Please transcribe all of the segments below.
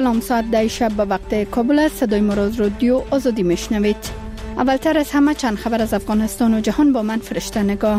سلام، ساعت 10 شب به وقت کابل است. صدای مراز رادیو آزادی میشنوید. اولتر از همه چند خبر از افغانستان و جهان با من فرشته نگاه.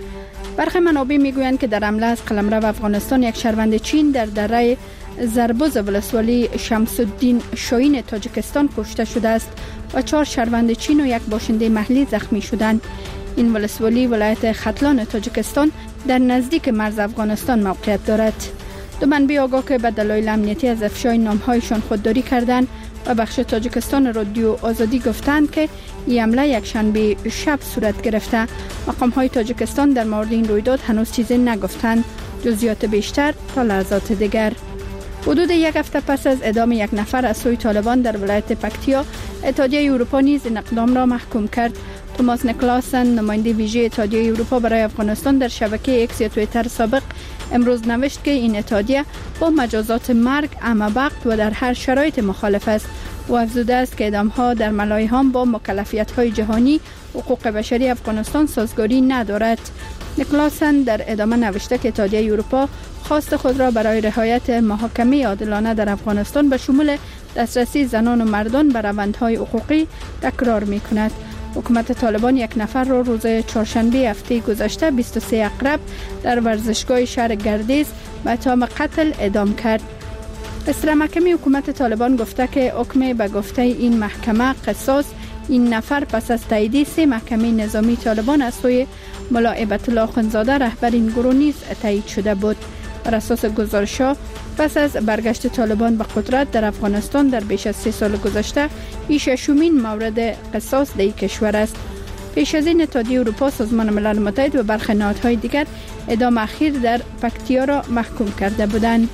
برخی منابع میگویند که در حمله از قلمرو افغانستان یک شهروند چین در دره زربوز ولسوالی شمس الدین شاهین تاجیکستان کشته شده است و 4 شهروند چین و یک باشنده محلی زخمی شدند. این ولسوالی ولایت ختلان تاجیکستان در نزدیک مرز افغانستان موقعیت دارد. دو منبع آگاه که به دلایل امنیتی از افشای نامهایشان خودداری کردند و بخش تاجیکستان رادیو آزادی گفتند که این حمله یک شنبه شب صورت گرفته. مقام‌های تاجیکستان در مورد این رویداد هنوز چیزی نگفتند. جزئیات بیشتر تا لحظات دیگر. حدود یک هفته پس از اعدام یک نفر از سوی طالبان در ولایت پکتیا، اتحادیه اروپا نیز این اقدام را محکوم کرد. توماس نیکلاسن، نماینده ویژه اتحادیه اروپا برای افغانستان، در شبکه ایکس یا توییتر سابق امروز نوشت که این اتحادیه با مجازات مرگ عمه‌وقت و در هر شرایط مخالف است و افزوده است که اعدام‌ها در ملایحام با مکلفیت‌های جهانی حقوق بشری افغانستان سازگاری ندارد. نیکلاسن در ادامه نوشته که اتحادیه اروپا خواست خود را برای رعایت محاکمه عادلانه در افغانستان به شمول دسترسی زنان و مردان به روندهای حقوقی تکرار می‌کند. حکومت طالبان یک نفر را روز چهارشنبه هفته گذشته 23 اقرب در ورزشگاه شهر گردیز به اتهام قتل اعدام کرد. اصلاح محکمه حکومت طالبان گفته که حکم به گفته این محکمه قصاص این نفر پس از تایید 3 محکمه نظامی طالبان از سوی ملا هیبت الله اخوندزاده رهبر این گروه نیز تایید شده بود. بر اساس گزارش‌ها پس از برگشت طالبان به قدرت در افغانستان در بیش از 3 سال گذشته، این ششمین مورد قصاص در کشور است. پیش از این اتحادیه اروپا، سازمان ملل متحد و برخی نهادهای دیگر اعدام اخیر در پکتیا را محکوم کرده بودند.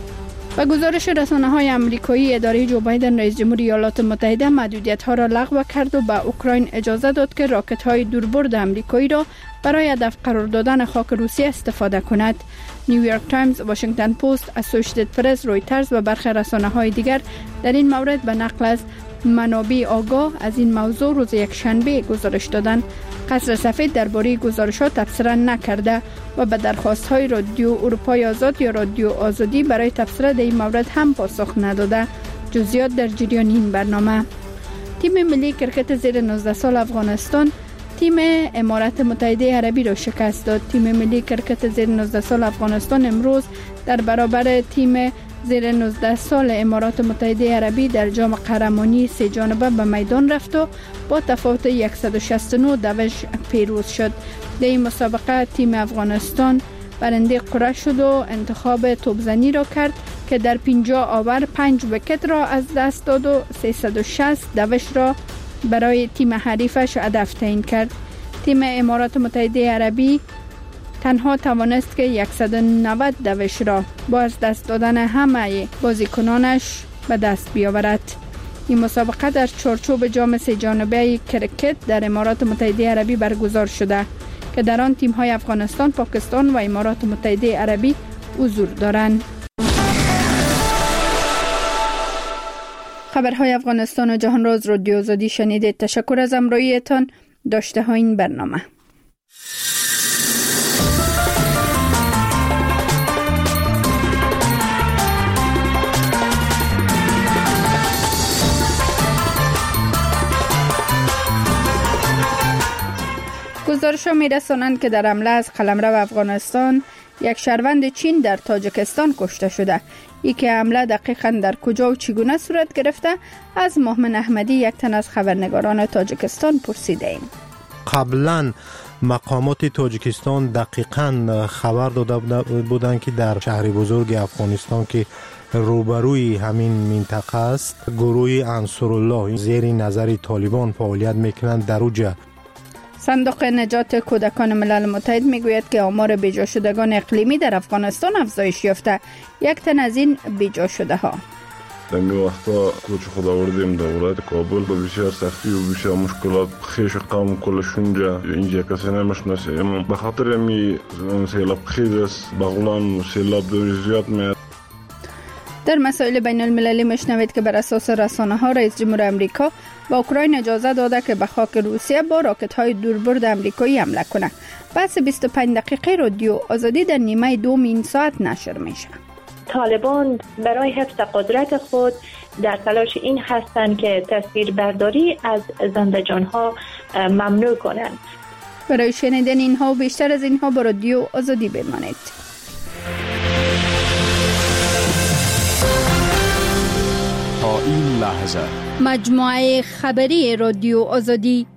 با گزارش رسانه‌های آمریکایی، اداره جو بایدن رئیس جمهور ایالات متحده محدودیت‌ها را لغو کرد و به اوکراین اجازه داد که راکت‌های دوربرد آمریکایی را برای هدف قرار دادن خاک روسیه استفاده کند. نیویورک تایمز، واشنگتن پست، اسوسییتد پرس، رویترز و برخی رسانه‌های دیگر در این مورد به نقل از منابع آگاه از این موضوع روز یک شنبه گزارش دادند. قصر سفید درباره گزارشات تبصره نکرده و به درخواست‌های رادیو اروپای آزاد یا رادیو آزادی برای تبصره در این مورد هم پاسخ نداده. جزئیات در جریان این برنامه. تیم ملی کرکت زیر 19 سال افغانستان تیم امارات متحده عربی را شکست داد. تیم ملی کرکت زیر 19 سال افغانستان امروز در برابر تیم زیر 19 سال امارات متحده عربی در جام قهرمانی 3 جانبه به میدان رفت و با تفاوت 169 دوش پیروز شد. در این مسابقه تیم افغانستان برنده قرعه شد و انتخاب توپزنی را کرد که در 50 آور 5 ویکت را از دست داد و 360 دوش را برای تیم حریفش هدف تعیین کرد. تیم امارات متحده عربی تنها توانست که 190 دوش را با از دست دادن همه بازیکنانش به دست بیاورد. این مسابقه در چارچوب جام 3 جانبه کرکت در امارات متحده عربی برگزار شده که در آن تیم‌های افغانستان، پاکستان و امارات متحده عربی حضور دارند. خبرهای افغانستان و جهان را از رادیو آزادی شنیدید. تشکر از همراهیتان. داشته ها این برنامه. گزارش‌ها می‌رسانند که در حمله از قلمرو افغانستان یک شهروند چین در تاجیکستان کشته شده. که حمله دقیقاً در کجا و چگونه صورت گرفته از مؤمن احمدی، یک تن از خبرنگاران تاجیکستان، پرسیدیم. قبلا مقامات تاجیکستان دقیقاً خبر داده بودند که در شهر بزرگ افغانستان که روبروی همین منطقه است، گروه انصارالله زیر نظر طالبان فعالیت میکنند در اوجه. صندوق نجات کودکان ملل متحد میگوید که آمار بیجا شدگان اقلیمی در افغانستان افزایش یافته. یک تن از این بیجا شده ها در می وقتا کوچ خود آوردیم در ولایت کابل با بسیار سختی و بسیار مشکلات خیش قوم کلش اینجا کسی نمیشناسه. به خاطر می سیلاب خیز است، بغلان سیلاب دوری زیاد میاد. در مسائل بین المللی مشنوید که بر اساس رسانه ها رئیس جمهور امریکا با اوکراین اجازه داده که به خاک روسیه با راکت های دوربرد امریکایی حمله کنه. پس 25 دقیقه رادیو آزادی در نیمه دوم این ساعت نشر میشه. طالبان برای حفظ قدرت خود در تلاش این هستند که تصویربرداری از زنده جانها ممنوع کنند. برای شنیدن اینها و بیشتر از اینها با رادیو آزادی بمانید. تا این لحظه مجموعه خبری رادیو آزادی.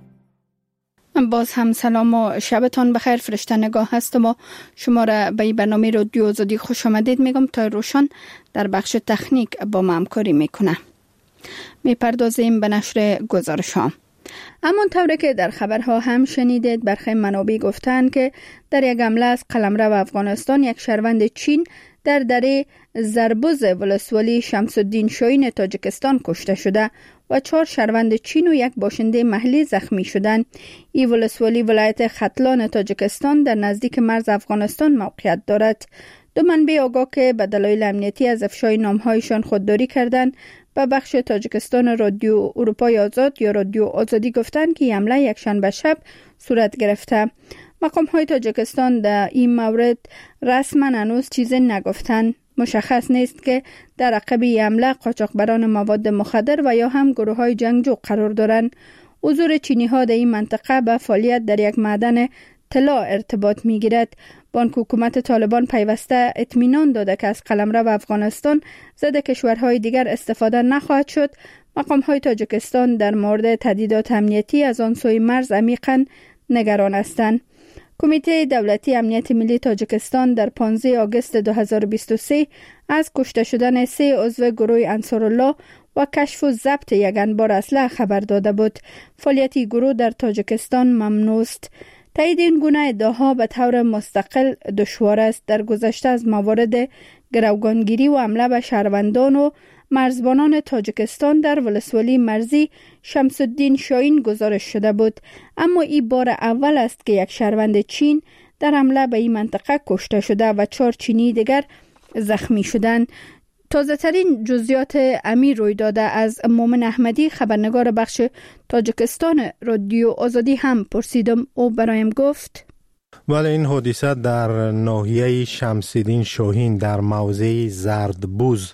باز هم سلام و شبتان بخیر. فرشته نگاه هستم و شما را به برنامه رادیو آزادی خوش آمدید میگم. تا روشن در بخش تکنیک با ما همکاری میکنه. میپردازیم به نشر گزارش ها. اما طوری که در خبرها هم شنیدید، برخی منابع گفتند که در یک حمله از قلمرو افغانستان یک شهروند چین در دره زربوز ولسوالی شمس الدین شاهین تاجیکستان کشته شده و 4 شهروند چین و یک باشنده محلی زخمی شدند. این ولسوالی ولایت ختلان تاجیکستان در نزدیک مرز افغانستان موقعیت دارد. دو منبع آگاه که به دلایل امنیتی از افشای نامهایشان خودداری کردند به بخش تاجیکستان رادیو اروپای آزاد یا رادیو آزادی گفتند که حمله یک شنبه شب صورت گرفته. مقام های تاجیکستان در این مورد رسما هنوز چیزی نگفتند. مشخص نیست که در عقب حمله قاچاقبران مواد مخدر و یا هم گروه های جنگجو قرار دارند. حضور چینی ها در این منطقه به فعالیت در یک معدن طلا ارتباط می گیرد. بانک حکومت طالبان پیوسته اطمینان داده که از قلمرو افغانستان ضد کشورهای دیگر استفاده نخواهد شد. مقام های تاجیکستان در مورد تهدیدات امنیتی از آن سوی مرز عمیقاً نگران هستند. کمیته دولتی امنیت ملی تاجیکستان در 15 آگوست 2023 از کشته شدن 3 عضو گروه انصارالله و کشف و ضبط یک انبار اسلحه خبر داده بود. فعالیت گروه در تاجیکستان ممنوع است. تایید این گونه ادعاها به طور مستقل دشوار است. در گذشته از موارد گروگانگیری و حمله به شهروندان و مرزبانان تاجیکستان در ولسوالی مرزی شمس الدین شاهین گزارش شده بود، اما این بار اول است که یک شهروند چین در حمله به این منطقه کشته شده و 4 چینی دیگر زخمی شدند. تازه ترین جزئیات امیر روی داده از مومن احمدی، خبرنگار بخش تاجیکستان رادیو آزادی هم پرسیدم. او برایم گفت بله، این حادثه در ناحیه شمس الدین شاهین در موضع زردبوز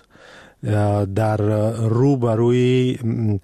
در روبروی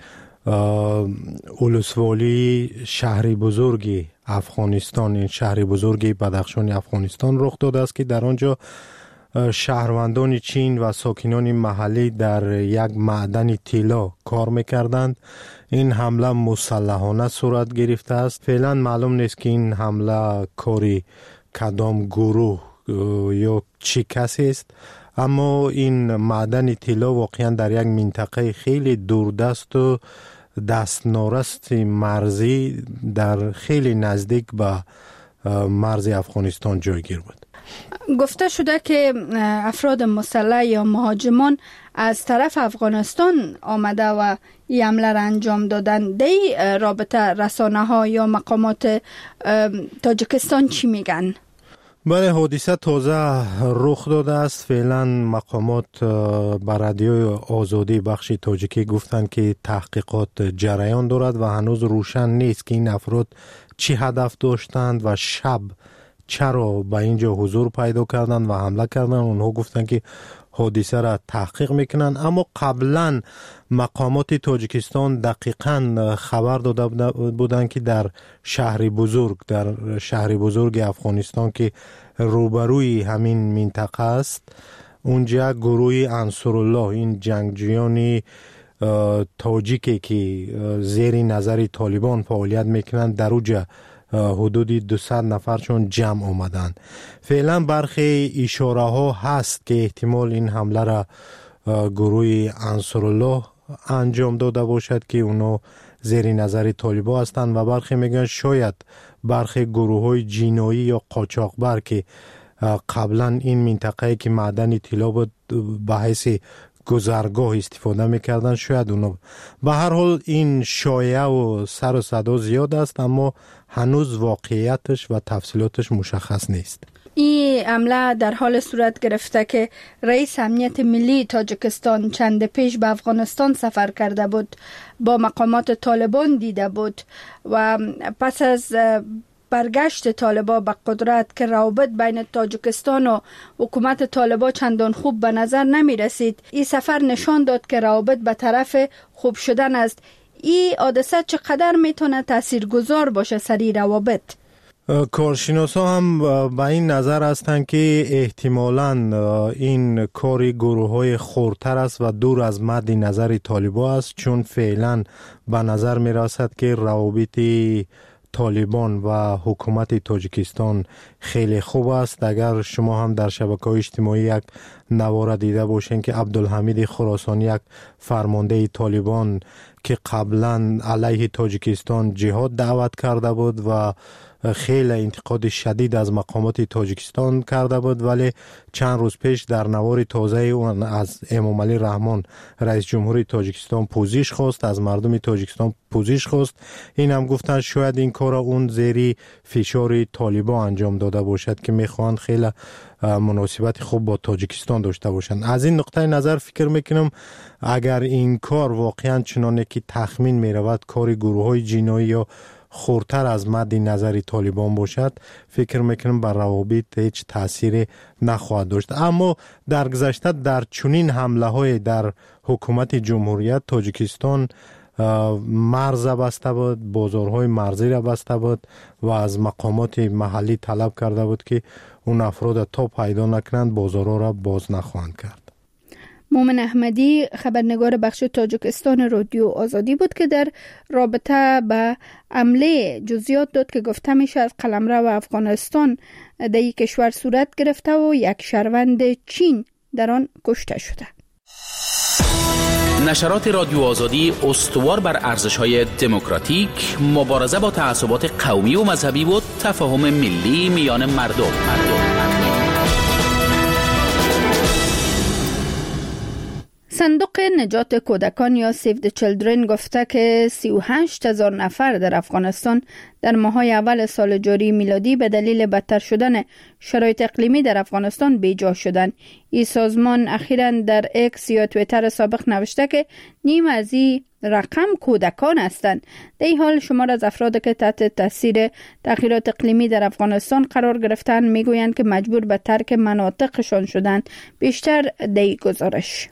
ولسوالی شهری بزرگی افغانستان، این شهری بزرگی بدخشان افغانستان رخ داده است که در آنجا شهروندان چین و ساکنان محلی در یک معدن طلا کار میکردند. این حمله مسلحانه صورت گرفته است. فعلا معلوم نیست که این حمله کاری کدام گروه یا چی کسی است، اما این معدن طلا واقعا در یک منطقه خیلی دوردست و دست نارست مرزی در خیلی نزدیک به مرز افغانستان جایگیر بود. گفته شده که افراد مسلح یا مهاجمان از طرف افغانستان آمده و این حمله را انجام دادن. در رابطه رسانه ها یا مقامات تاجیکستان چی میگن؟ بله، حادثه تازه رخ داده است. فعلا مقامات بر رادیوی آزادی بخش تاجیکی گفتند که تحقیقات جریان دارد و هنوز روشن نیست که این افراد چی هدف داشتند و شب چرا به اینجا حضور پیدا کردند و حمله کردند. اونها گفتند که حادثه را تحقیق میکنند، اما قبلا مقامات تاجیکستان دقیقاً خبر داده بودند که در شهری بزرگ افغانستان که روبروی همین منطقه است، اونجا گروه انصارالله، این جنگجویان تاجیکی که زیر نظر طالبان فعالیت میکنند، در اونجا حدود 200 نفرشون جمع آمدند. فعلا برخی اشاره ها هست که احتمال این حمله را گروه انصارالله انجام داده باشد که اونا زیر نظر طالبان هستند و برخی میگن شاید برخی گروه های جنایی یا قاچاقبر که قبلا این منطقه که معدن طلا بود به حیث گذرگاه استفاده میکردن، شاید اونا. به هر حال این شایعه و سر و صدا زیاد است، اما هنوز واقعیتش و تفصیلاتش مشخص نیست. این حمله در حال صورت گرفته که رئیس امنیت ملی تاجیکستان چند پیش به افغانستان سفر کرده بود، با مقامات طالبان دیده بود و پس از برگشت طالبا به قدرت که روابط بین تاجیکستان و حکومت طالبا چندان خوب به نظر نمی رسید، این سفر نشان داد که روابط به طرف خوب شدن است. این حادثه چقدر میتونه تاثیرگذار باشه سری روابط؟ کارشناسا هم به این نظر هستند که احتمالاً این کاری گروه‌های خردتر است و دور از مد نظر طالبان است، چون فعلا به نظر می رسد که روابط طالبان و حکومت تاجیکستان خیلی خوب است. اگر شما هم در شبکه‌های اجتماعی یک نوار دیده باشین که عبدالحمید خراسانی، یک فرمانده طالبان که قبلا علیه تاجیکستان جهاد دعوت کرده بود و خیلی انتقاد شدید از مقامات تاجیکستان کرده بود، ولی چند روز پیش در نوار تازه اون از امامعلی رحمان رئیس جمهوری تاجیکستان پوزش خواست، از مردم تاجیکستان پوزش خواست. این هم گفتن شاید این کار اون زیری فشار طالبان انجام داده باشد که میخوان خیلی مناسبت خوب با تاجیکستان داشته باشند. از این نقطه نظر فکر میکنم اگر این کار واقعا چنانه که تخمین میرود کار گروه های جنایی یا خردتر از مد نظر طالبان باشد، فکر میکنم بر روابط هیچ تأثیری نخواهد داشت. اما در گذشته در چنین حمله های در حکومت جمهوریت تاجیکستان مرز بسته بود، بازارهای مرزی را بسته بود و از مقامات محلی طلب کرده بود که اون افراد تا پیدا نکنند بازارها را باز نخواهند کرد. مومن احمدی خبرنگار بخش تاجیکستان رادیو آزادی بود که در رابطه به حمله جزئیات داد که گفته میشه از قلمرو افغانستان در یک کشور صورت گرفته و یک شهروند چین در آن کشته شده. نشرات رادیو آزادی استوار بر ارزش‌های دموکراتیک، مبارزه با تعصبات قومی و مذهبی و تفاهم ملی میان مردم. صندوق نجات کودکان یا سیو د چیلدرن گفته که 38,000 نفر در افغانستان در ماه‌های اول سال جاری میلادی به دلیل بدتر شدن شرایط اقلیمی در افغانستان بیجا شدند. این سازمان اخیراً در اکس یا توییتر سابق نوشته که نیم از این رقم کودکان هستند. در این حال شمار از افراد که تحت تاثیر تغییرات اقلیمی در افغانستان قرار گرفتند میگویند که مجبور به ترک مناطقشان شدند. بیشتر در این گزارش.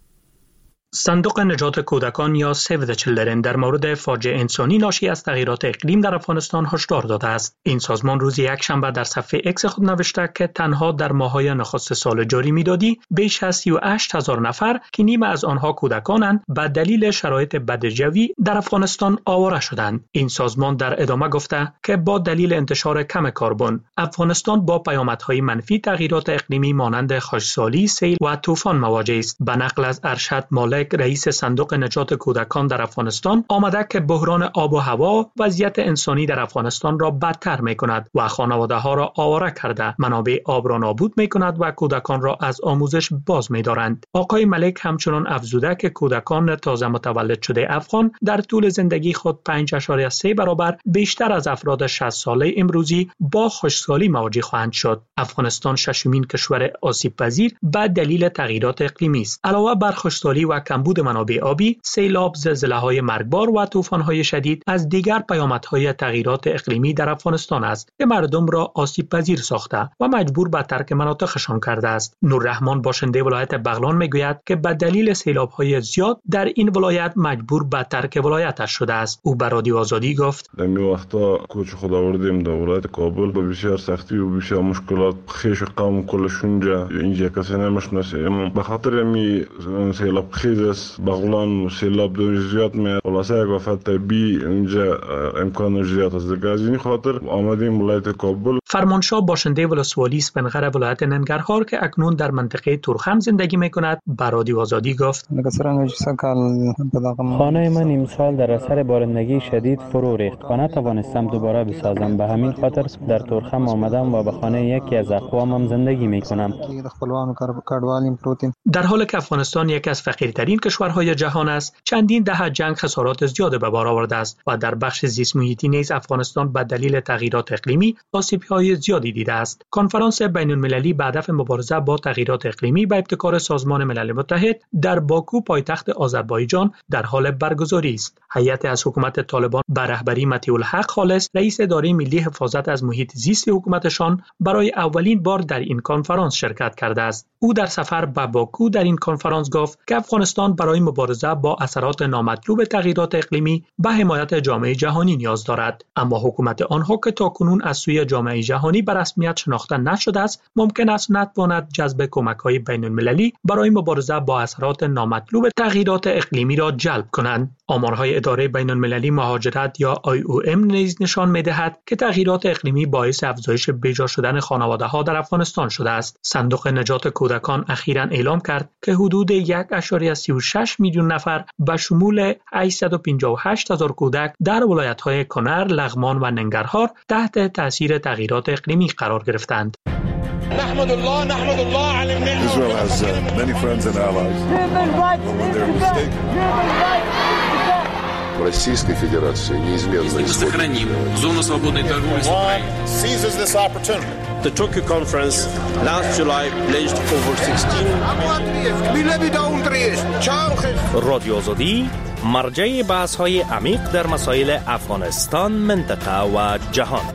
صندوق نجات کودکان یا سیو د چیلدرن در مورد فاجعه انسانی ناشی از تغییرات اقلیم در افغانستان هشدار داده است. این سازمان روز یکشنبه در صفحه اکس خود نوشته که تنها در ماه‌های نخست سال جاری میلادی بیش از 38,000 نفر که نیمه از آنها کودکانند به دلیل شرایط بد جوی در افغانستان آواره شدند. این سازمان در ادامه گفته که با دلیل انتشار کم کربن، افغانستان با پیامدهای منفی تغییرات اقلیمی مانند خشکسالی، سیل و طوفان مواجه است. به نقل از ارشد مالک رئیس صندوق نجات کودکان در افغانستان آمده که بحران آب و هوا وضعیت انسانی در افغانستان را بدتر می‌کند و خانواده ها را آواره کرده، منابع آب را نابود می‌کند و کودکان را از آموزش باز می‌دارند. آقای ملک همچنان افزوده که کودکان تازه متولد شده افغان در طول زندگی خود 5.3 برابر بیشتر از افراد 60 ساله امروزی با خشکسالی مواجه خواهند شد. افغانستان ششمین کشور آسیب پذیر به دلیل تغییرات اقلیمی است. علاوه بر خشکسالی و کمبود منابع آبی، سیلاب، زلزله‌های مرگبار و طوفان‌های شدید از دیگر پیامدهای تغییرات اقلیمی در افغانستان است که مردم را آسیب پذیر ساخته و مجبور به ترک مناطقشان کرده است. نوررحمان باشنده ولایت بغلان میگوید که به دلیل سیلاب‌های زیاد در این ولایت مجبور به ترک ولایتش شده است. او به رادیو آزادی گفت: در این وقتا کوچ خود آوردیم در ولایت کابل با بسیار سختی و بسیار مشکلات، خیش قوم کلشونجا اینجا کسی نمیشناسه. به خاطر می سیلاب خیز بغلان سیلاب زیاد می خلاصه یک وفات طبیعی اینجا امکان زیاد است. دیگه از این خاطر آمدیم ولایت کابل. فرمانشاه باشنده ولسوالی اسفندقره ولایت ننگرهار که اکنون در منطقه تورخم زندگی میکند به رادیو آزادی گفت: خانه من امسال در اثر بارندگی شدید فرو ریخت و نتوانستم دوباره بسازم. به همین خاطر در تورخم آمدم و به خانه یکی از اقوامم زندگی میکنم. در حالی که افغانستان یکی از فقیرترین ترین کشورهای جهان است، چندین دهه جنگ خسارات زیاد به بار آورده است و در بخش زیست محیطی نیز افغانستان به دلیل تغییرات اقلیمی آسیب‌های زیادی دیده است. کنفرانس بین‌المللی به هدف مبارزه با تغییرات اقلیمی به ابتکار سازمان ملل متحد در باکو پایتخت آذربایجان در حال برگزاری است. هیئت از حکومت طالبان به رهبری مطیع الحق خالص، رئیس اداره ملی حفاظت از محیط زیست حکومتشان، برای اولین بار در این کنفرانس شرکت کرده است. او در سفر به باکو در این کنفرانس گفت که افغانستان برای مبارزه با اثرات نامطلوب تغییرات اقلیمی به حمایت جامعه جهانی نیاز دارد، اما حکومت آنها که تاکنون از سوی جامعه جهانی به رسمیت شناخته نشده است، ممکن است نتواند جذب کمک‌های بین‌المللی برای مبارزه با اثرات نامطلوب تغییرات اقلیمی را جلب کنند. آمارهای اداره بین‌المللی مهاجرت یا IOM نیز نشان می‌دهد که تغییرات اقلیمی باعث افزایش بیجا شدن خانواده‌ها در افغانستان شده است. صندوق نجات کودکان اخیراً اعلام کرد که حدود 1.36 میلیون نفر به شمول 858,000 کودک در ولایت‌های کنر، لغمان و ننگرهار تحت تأثیر تغییرات اقلیمی قرار گرفتند. نحمد الله على النعمة. Israel has many friends and allies. Российской Федерации неизменно сохраним зону свободной торговли с Украиной. Seizes this opportunity. The Tokyo conference last July pledged over 16 رادیو آزادی مرجع بحث‌های عمیق در مسائل افغانستان، منطقه و جهان.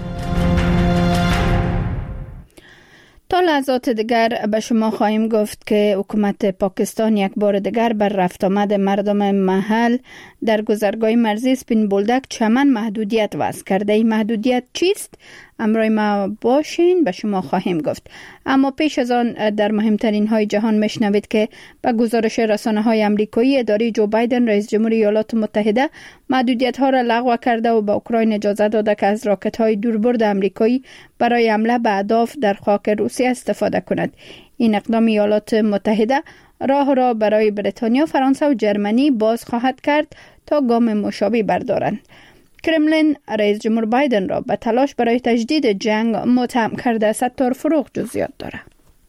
تا لحظات دیگر به شما خواهیم گفت که حکومت پاکستان یک بار دیگر بر رفت آمد مردم محل در گذرگاه مرزی سپین بولدک چمن محدودیت وضع کرده. این محدودیت چیست؟ همراه ما باشین، به شما خواهیم گفت. اما پیش از آن در مهمترین های جهان میشنوید که به گزارش رسانه های امریکایی، اداره جو بایدن رئیس جمهور ایالات متحده محدودیت ها را لغو کرده و به اوکراین اجازه داده که از راکت های دوربرد امریکایی برای حمله به اهداف در خاک روسیه استفاده کند. این اقدام ایالات متحده راه را برای بریتانیا، فرانسه و جرمنی باز خواهد کرد تا گام مشابه بردارند. کرملین رئیس جمهور بایدن را به تلاش برای تجدید جنگ متهم کرده. ستار فروغ جزئیات دارد.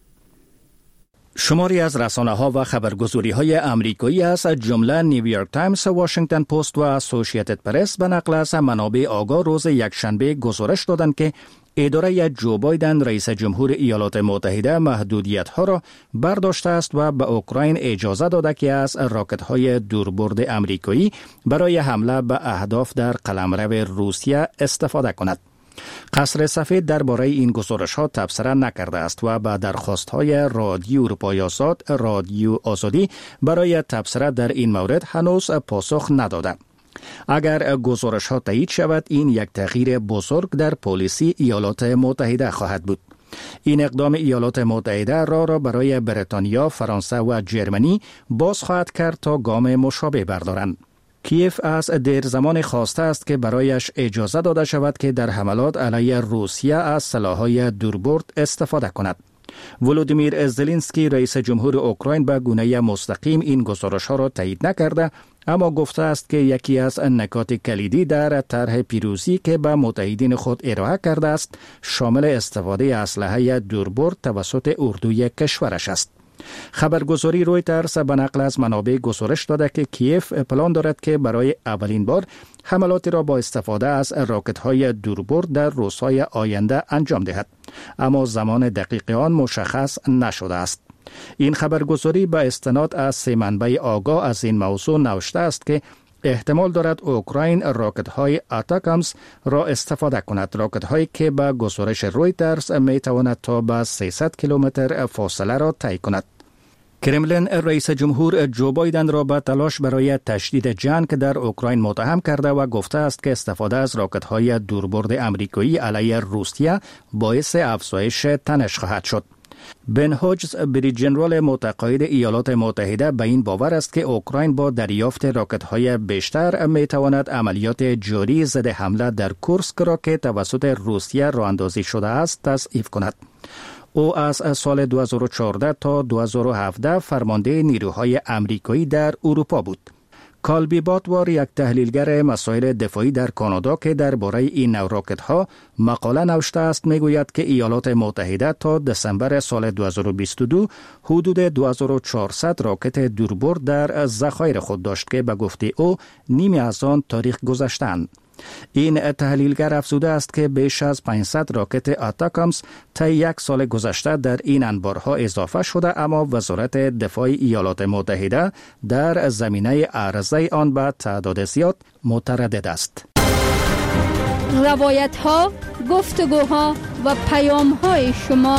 شماری از رسانه‌ها و خبرگزاری‌های آمریکایی از جمله نیویورک تایمز، واشنگتن پست و اسوسییتد پرس به نقل از منابع آگاه روز یکشنبه گزارش دادند که اداره جو بایدن رئیس جمهور ایالات متحده محدودیت‌ها را برداشته است و به اوکراین اجازه داده که از راکت‌های دوربرد آمریکایی برای حمله به اهداف در قلمرو روسیه استفاده کند. قصر سفید درباره این گزارش‌ها تبصره نکرده است و به درخواست‌های رادیو اروپای آزاد، رادیو آزادی برای تبصره در این مورد هنوز پاسخ نداده. اگر گزارش‌ها تایید شود، این یک تغییر بزرگ در پالیسی ایالات متحده خواهد بود. این اقدام ایالات متحده را برای بریتانیا، فرانسه و جرمنی باز خواهد کرد تا گام مشابه بردارند. کیف از دیر زمان خواسته است که برایش اجازه داده شود که در حملات علیه روسیه از سلاح‌های دوربرد استفاده کند. ولودیمیر زلنسکی رئیس جمهور اوکراین به گونه مستقیم این گزارش‌ها را تایید نکرده، اما گفته است که یکی از نکات کلیدی در طرح پیروزی که به متحدین خود ارائه کرده است شامل استفاده اسلحه دوربرد توسط اردوی کشورش است. خبرگزاری رویترز به نقل از منابع گزارش داده که کیف پلان دارد که برای اولین بار حملاتی را با استفاده از راکت‌های دوربرد در روزهای آینده انجام دهد، اما زمان دقیق آن مشخص نشده است. این خبرگزاری به استناد از 3 منبع آگاه از این موضوع نوشته است که احتمال دارد اوکراین راکت‌های اتاکامز را استفاده کند، راکت‌هایی که به گزارش رویترز می‌تواند تا به 300 کیلومتر فاصله را طی کند. کرملین رئیس جمهور جو بایدن را به تلاش برای تشدید جنگ در اوکراین متهم کرده و گفته است که استفاده از راکت‌های دوربرد آمریکایی علیه روسیه باعث افزایش تنش خواهد شد. بن هوجز بریج جنرال متقاعد ایالات متحده به این باور است که اوکراین با دریافت راکت‌های بیشتر می‌تواند عملیات جاری ضد حمله در کورسک را که توسط روسیه راه‌اندازی شده است تضعیف کند. او از سال 2014 تا 2017 فرمانده نیروهای آمریکایی در اروپا بود. کالبی باتوار یک تحلیلگر مسائل دفاعی در کانادا که درباره این نوع راکت ها مقاله نوشته است میگوید که ایالات متحده تا دسامبر سال 2022 حدود 2400 راکت دوربرد در ذخایر خود داشت که به گفته او نیمی از آن تاریخ گذشتند. این تحلیلگر افزوده است که بیش از 500 راکت اتاکامس طی یک سال گذشته در این انبارها اضافه شده، اما وزارت دفاع ایالات متحده در زمینه عرضه آن به تعداد زیاد متردد است. روایت ها، گفتگوها و پیام های شما.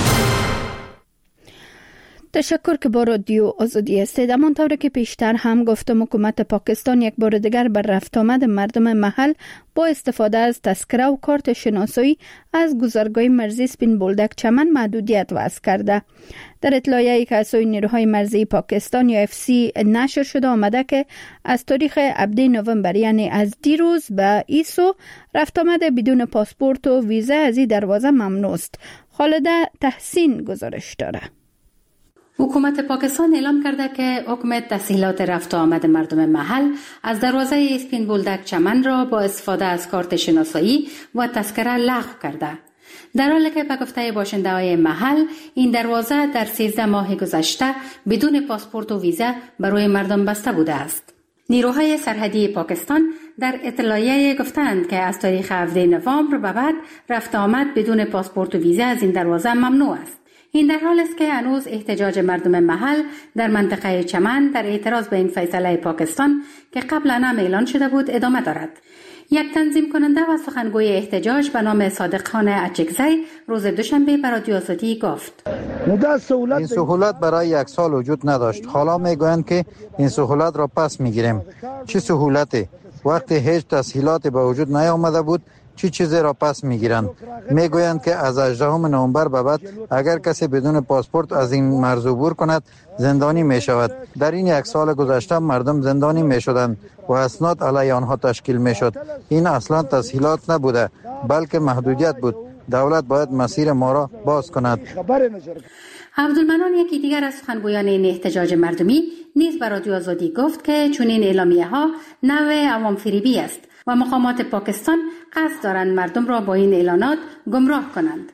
تشکر که با رادیو آزادی هستید. همانطور که پیشتر هم گفتم، حکومت پاکستان یک بار دیگر بر رفت آمد مردم محل با استفاده از تذکره و کارت شناسایی از گذرگاه مرزی سپین بولدک چمن محدودیت وضع کرده. در اطلاعیه‌ای که از سوی نیروهای مرزی پاکستان یا FC نشر شده آمده که از تاریخ 17 نوامبر یعنی از دیروز به ایسو رفت آمد بدون پاسپورت و ویزا از این دروازه ممنوع است. خالده تحسین گزارش داره. حکومت پاکستان اعلام کرده که حکم تسهیلات رفت و آمد مردم محل از دروازه اسپین بولدک چمن را با استفاده از کارت شناسایی و تذکره لغو کرده. در حالی که به گفته باشنده‌های محل این دروازه در 13 ماه گذشته بدون پاسپورت و ویزا برای مردم بسته بوده است. نیروهای سرحدی پاکستان در اطلاعیه گفتند که از تاریخ 17 نوامبر به بعد رفت آمد بدون پاسپورت و ویزا از این دروازه ممنوع است. این در حال است که هنوز احتجاج مردم محل در منطقه چمن در اعتراض به این فیصله پاکستان که قبلا هم اعلان شده بود ادامه دارد. یک تنظیم کننده و سخنگوی احتجاج به نام صادق خان اچکزی روز دوشنبه به رادیو آزادی گفت: این سهولت برای یک سال وجود نداشت. حالا میگویند که این سهولت را پس میگیریم. چه سهولتی؟ وقتی هیچ تسهیلاتی به وجود نیامده بود چی چیزی را پس میگیرند؟ میگویند که از 18 نوامبر به بعد اگر کسی بدون پاسپورت از این مرز عبور کند زندانی می شود. در این یک سال گذشته مردم زندانی می شدند و اسناد علیه آنها تشکیل می شد. این اصلا تسهیلات نبوده بلکه محدودیت بود. دولت باید مسیر ما را باز کند. عبدالمنان یکی دیگر از سخنگویان این احتجاج مردمی نیز به رادیو آزادی گفت که چنین اعلامیه ها نوع عوام فریبی است و مقامات پاکستان قصد دارند مردم را با این اعلانات گمراه کنند.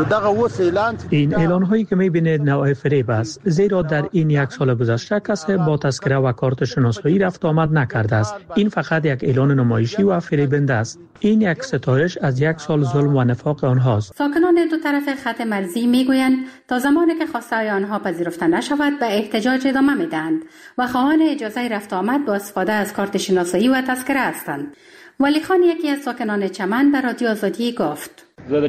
این اعلان هایی که میبینید نوع فریب است، زیرا در این یک سال گذشته کسی با تذکره و کارت شناسایی رفت آمد نکرده است. این فقط یک اعلان نمایشی و فریبنده است. این یک ستایش از یک سال ظلم و نفاق آنهاست. ساکنان دو طرف خط مرزی میگویند تا زمانی که خواسته آنها پذیرفته نشود به احتجاج ادامه میدهند و خواهان اجازه رفت آمد با استفاده از کارت شناسایی و تذکره هستند. ولی خان یکی از ساکنان چمن به رادیو آزادی گفت: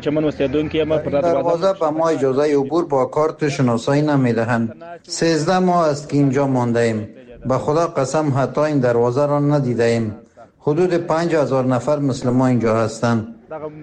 دروازه به ما اجازه عبور با کارت شناسایی نمیدهند. 13 ماه است که اینجا مانده ایم. به خدا قسم حتی این دروازه را ندیده ایم. حدود 5000 نفر مثل ما اینجا هستند.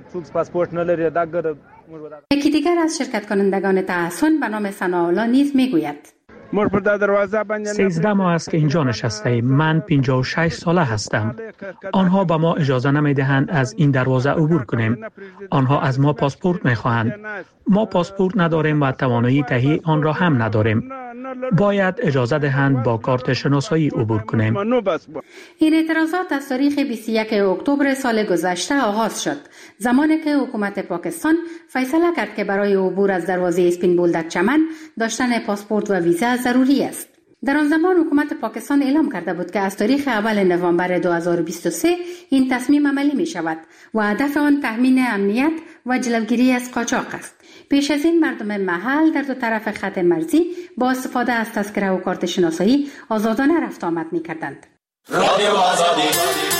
یکی دیگر از شرکت کنندگان تحسن به نام ثناءالله نیز میگوید: 13 ماه است که اینجا نشسته ایم. من 56 ساله هستم. آنها به ما اجازه نمیدهند از این دروازه عبور کنیم. آنها از ما پاسپورت میخواهند. ما پاسپورت نداریم و توانایی تهیه آن را هم نداریم. باید اجازه دهند با کارت شناسایی عبور کنیم. این اعتراضات از تاریخ 21 اکتبر سال گذشته آغاز شد، زمانی که حکومت پاکستان فیصله کرد که برای عبور از دروازه اسپین بولدک چمن داشتن پاسپورت و ویزا ضروری است. در آن زمان حکومت پاکستان اعلام کرده بود که از تاریخ اول نوامبر 2023 این تصمیم عملی می شود و هدف آن تامین امنیت و جلوگیری از قاچاق است. پیش از این مردم محل در دو طرف خط مرزی با استفاده از تذکره و کارت شناسایی آزادانه رفت آمد می کردند. رادیو آزادی.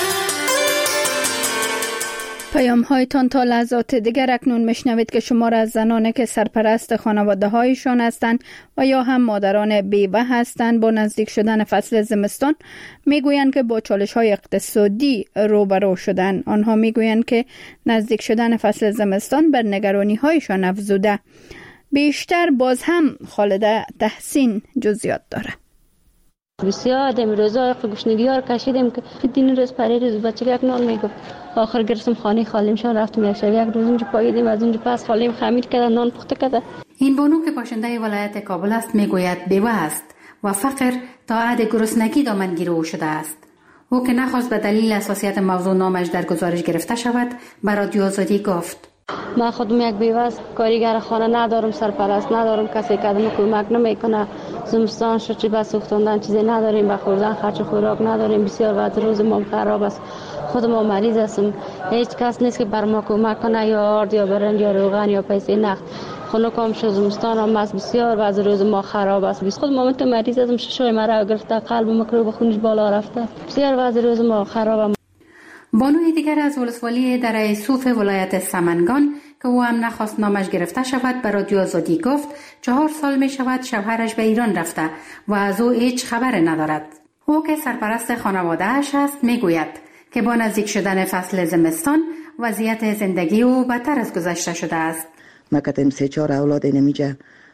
پیام هایتان تا لحظات دیگر اکنون میشنوید که شما را از زنانی که سرپرست خانواده هایشان هستند و یا هم مادران بیوه هستند با نزدیک شدن فصل زمستان میگویند که با چالش های اقتصادی روبرو شدن. آنها میگویند که نزدیک شدن فصل زمستان بر نگرانی هایشان افزوده. بیشتر باز هم خالده تحسین جزئیات داره. بسیار دم روزا گوشنگی ها کشیدیم که دین روز پری روز بچه یک نان میگفت. آخر گرفتم خانه خالیم شان رفتم یک شب یک روز اونجا پاییدیم، از اونجا پس خالیم خمیر کرده نان پخته کرده. این بانو که باشنده ولایت کابل است میگوید بیوه است و فقر تا حد گرسنگی دامنگیر او شده است. او که نخواست به دلیل حساسیت موضوع نامش در گزارش گرفته شود به رادیو آزادی گفت: من خودم یک بیوه کارگر خانه ندارم، سرپرست ندارم، کسی که کمک نمیکنه. زمستان شد چی بس افتاندن چیزی نداریم، به خوردن خرچ خوراک نداریم. بسیار وضع روز ما خراب است. خود ما مریض هستیم، هیچ کس نیست که بر ما کمک کنه، یا آرد یا برنج یا روغن یا پیسه نقد. خنکم شد، زمستان هم است، بسیار وضع روز ما خراب است. خود ما مریض هستم، ششای مرا گرفته، قلب مکروب خونش بالا رفته، بسیار وضع روز ما خراب است. بانوی دیگر از ولسوالی دره صوف ولایت سمنگان که او هم نخواست نامش گرفته شود به رادیو آزادی گفت 4 سال می شود شوهرش به ایران رفته و از او هیچ خبر ندارد. او که سرپرست خانواده اش است می گوید که با نزدیک شدن فصل زمستان وضعیت زندگی او بدتر از گذشته شده است. ما کتیم 3-4 اولاد نمیجه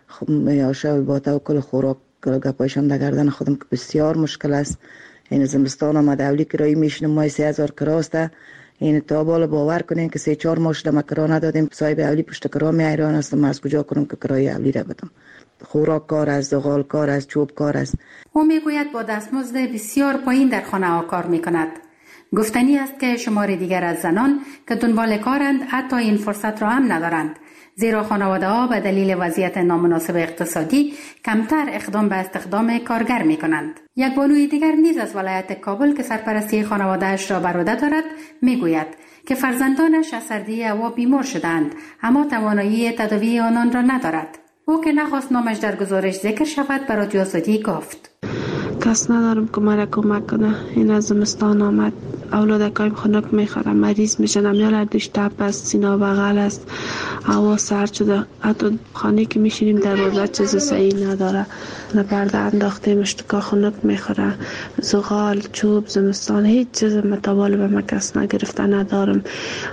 یا شو با توکل خوراک گپایشان در گردن خودم که بسیار مشکل است. این زمستان آمده اولی کرایی میشنم مای 3000 کراسته. این تا بالا باور کنین که 3-4 ماه شده ما کرا ندادیم. صاحب اولی پشت کرا می ایران هستم، از کجا کنم که کرای اولی را بدم؟ خوراک کار است، زغال کار است، چوب کار است. او میگوید با دستمزد بسیار پایین در خانه ها کار میکند. گفتنی است که شمار دیگر از زنان که دنبال کارند حتی این فرصت را هم ندارند، زیرا خانواده ها به دلیل وضعیت نامناسب اقتصادی کمتر اقدام به استخدام کارگر می کنند. یک بانوی دیگر نیز از ولایت کابل که سرپرستی خانواده‌اش را بر عهده دارد می گوید که فرزندانش از سردی هوا بیمار شدند اما توانایی تداوی آنان را ندارد. او که نخواست نامش در گزارش ذکر شود به رادیو آزادی گفت: کس ندارم که مرا کمک کنه. این از زمستان آمد، اولادکایم خنک میخورم، مریض میشن، امیال دوش تپ است، سینا بغل است، هوا سرد شده. حتی خانه که میشینیم دروازه چیز صحیح نداره، نه پرده انداخته، مشتکا خنک میخوره، زغال، چوب، زمستان هیچ چیز متوال به ما کس نگرفته ندارم.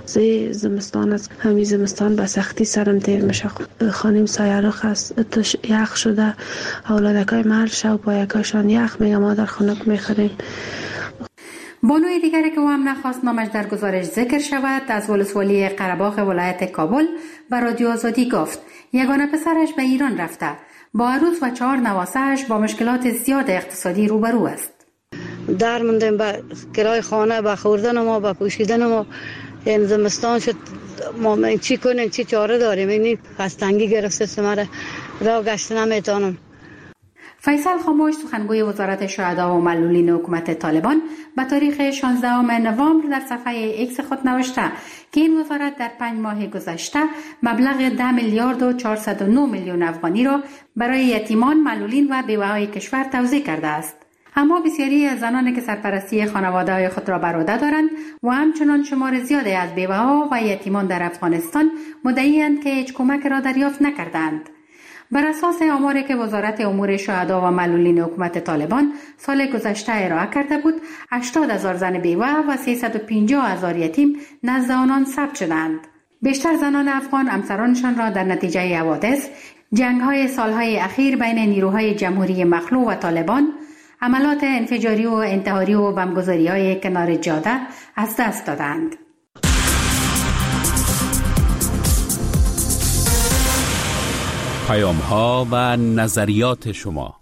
زمستان است، همین زمستان به سختی سرم تیر میشه. خانیم سایرخ است، اتش یخ شده، اولادکای مال شو پایکاشان یخ میگه، ما در خنک میخوریم. بانوی دیگری که او هم نخواست نامش در گزارش ذکر شود از ولسوالی قره‌باغ ولایت کابل به رادیو آزادی گفت یگانه پسرش به ایران رفته، با عروس و 4 نواسه‌اش با مشکلات زیاد اقتصادی روبرو است. در موندیم به کرای خانه، به خوردن ما، به پوشیدن ما. این زمستان شد، ما چی کنیم، چی چاره داریم؟ این خستگی گرفته مرا، راه گشت نمیتونم. فیصل خاموش سخنگوی وزارت شهدا و معلولین حکومت طالبان به تاریخ 16 نوامبر در صفحه ایکس خود نوشته که این وزارت در 5 ماه گذشته مبلغ 10 میلیارد و 409 میلیون افغانی را برای یتیمان، معلولین و بیوه‌های کشور توزیع کرده است. اما بسیاری از زنانی که سرپرستی خانواده‌های خود را بر عهده دارند و همچنان شمار زیادی از بیوه‌ها و یتیمان در افغانستان مدعی‌اند که هیچ کمک را دریافت نکردند. بر اساس آماری که وزارت امور شهدا و معلولین حکومت طالبان سال گذشته ارائه کرده بود، 80,000 زن بیوه و 350,000 یتیم نزد آنان ثبت شدند. بیشتر زنان افغان همسرانشان را در نتیجه حوادث، جنگ‌های سالهای اخیر بین نیروهای جمهوری مخلوع و طالبان، عملات انفجاری و انتحاری و بمبگذاری‌های کنار جاده از دست دادند. پیام‌ها و نظریات شما.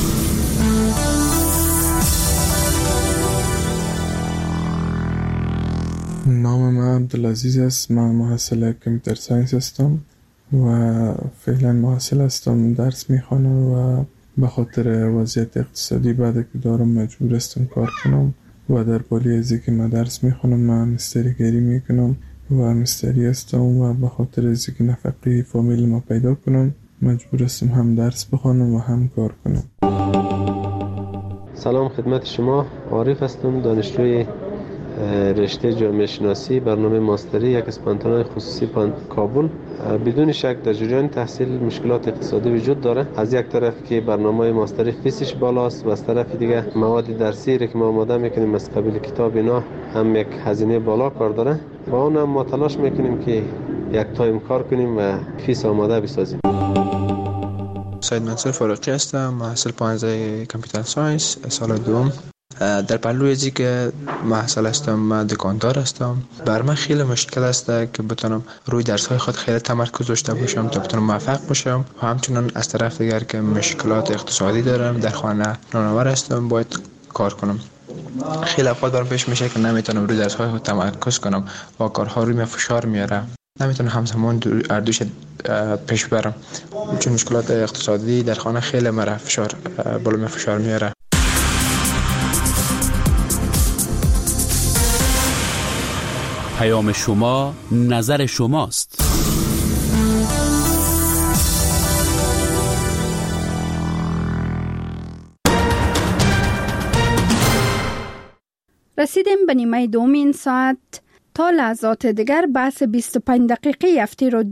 نام من عبدالعزیز است. من محصل کامپیوتر ساینس هستم و فعلا محصل هستم، درس میخوانم و به خاطر وضعیت اقتصادی بعد که دارم مجبور هستم کار کنم و در پالی ازی که من درس میخوانم من مستریگری میکنم و مستری هستم و به خاطر ازی که نفقه فامیل ما پیدا کنم مجبور هستم هم درس بخوانم و هم کار کنم. سلام خدمت شما، عارف هستم، دانشجوی رشته جامعه شناسی برنامه ماستری یک اسپانتانای خصوصی کابل. بدون شک در جریان تحصیل مشکلات اقتصادی وجود داره. از یک طرف که برنامه ماستری فیسش بالاست و از طرف دیگه مواد درسی که ما آماده میکنیم از قبیل کتاب اینا هم یک هزینه بالا کار داره. با اون هم ما تلاش میکنیم که یک تایم کار کنیم و فیس آماده بسازیم. سید منصور فاروقی هستم، محصل 15 کامپیوتر ساینس سال دوم. در پهلوی ازی که محصل هستم، من دکاندار هستم، بر من خیلی مشکل است که بتونم روی درس های خود خیلی تمرکز داشته باشم تا بتونم موفق باشم. و همچنان از طرف دیگر که مشکلات اقتصادی دارم، در خانه نانآور هستم، باید کار کنم. خیلی اوقات برام پیش میشه که نمیتونم روی درس های خود تمرکز کنم و کارها روی من فشار میاره، نمیتونم همزمان اردوش پیش برم، چون مشکلات اقتصادی در خانه خیلی مرا فشار بالا من فشار میاره. پیام شما، نظر شماست. رسیدیم به نیمه دوم این ساعت. تا لحظات دیگر بحث 25 دقیقه هفته را